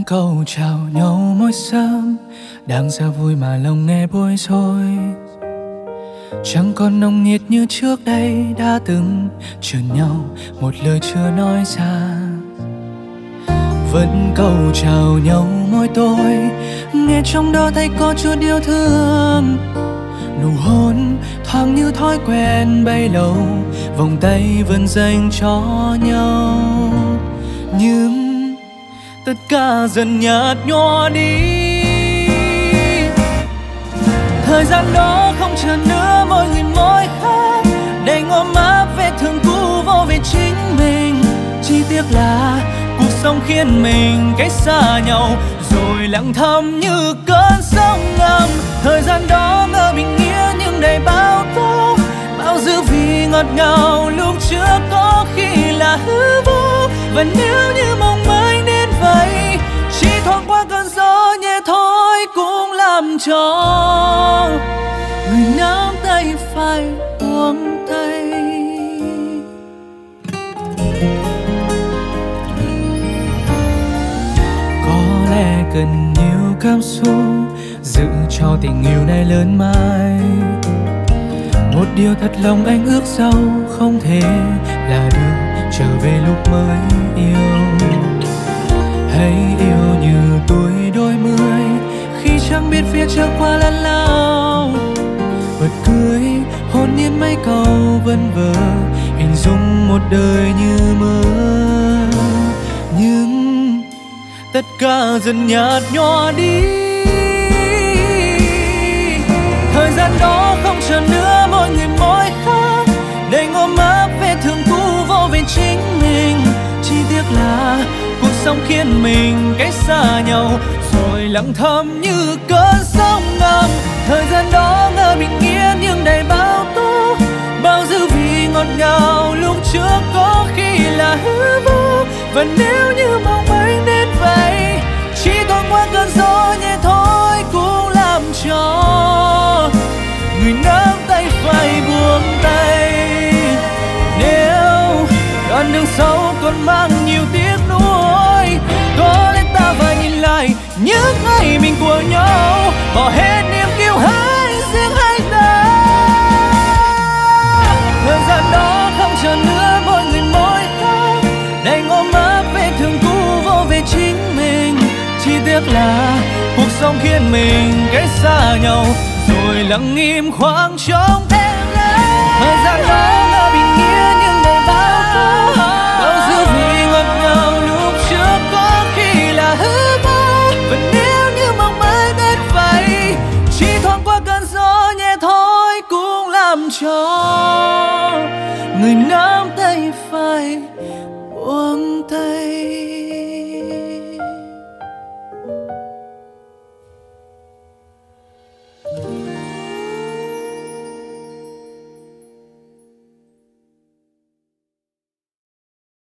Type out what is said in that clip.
câu chào nhau mỗi sớm, đang ra vui mà lòng nghe bối rối. Chẳng còn nồng nhiệt như trước đây đã từng chờ nhau một lời chưa nói ra. Vẫn câu chào nhau mỗi tối, nghe trong đó thấy có chút yêu thương. Nụ hôn thoáng như thói quen bấy lâu, vòng tay vẫn dành cho nhau. Nhưng tất cả dần nhạt nhòa đi. Thời gian đó không chờ nữa, mỗi người mỗi khác, để ôm áp vết thương cũ vô về chính mình. Chỉ tiếc là cuộc sống khiến mình cách xa nhau, rồi lặng thầm như cơn sóng ngầm. Thời gian đó ngỡ bình yên nhưng đầy bao tố, bao dư vị ngọt ngào lúc trước có khi là hư vô. Và nếu như mong manh đến vậy, chỉ thoáng qua cơn gió nhẹ thôi cũng làm cho người nắm tay phải buông tay. Có lẽ cần nhiều cảm xúc giữ cho tình yêu này lớn mãi. Một điều thật lòng anh ước sau không thể là được trở về lúc mới yêu. Hãy yêu như tuổi đôi mươi, khi chẳng biết phía trước qua lần lao. Bật cười hồn nhiên mấy câu vân vơ, hình dung một đời như mơ. Nhưng tất cả dần nhạt nhòa đi. Thời gian đó không chờ nữa, mỗi người mỗi khác, để ôm áp vết thương cũ vô về chính mình. Chỉ tiếc là cuộc sống khiến mình cách xa nhau, rồi lặng thầm như cơn sóng ngầm. Thời gian đó ngỡ bình yên nhưng đầy bao tố, bao dư vị ngọt ngào lúc trước có khi là hư vô. Và nếu như mong manh đến vậy, chỉ thoáng qua cơn gió nhẹ thôi cũng làm cho người nắm tay phải buông tay. Nếu đoạn đường sau còn mang nhiều tiếc nuối, có lẽ ta phải nhìn lại những ngày mình của nhau, bỏ hết niềm kiêu hãnh riêng hai ta. Thời gian đó không chờ nữa, mỗi người mỗi khác, đành ôm áp vết thương cũ vô về chính mình. Chỉ tiếc là cuộc sống khiến mình cách xa nhau, rồi lặng im khoảng trống em lấy. Thời gian đó ngỡ bình yên nhưng đầy bao tố, bao dư vị ngọt ngào lúc trước có khi là hư vô. Và nếu như mong mãi đến vậy, chỉ thoáng qua cơn gió nhẹ thôi cũng làm cho người nắm tay phải buông tay.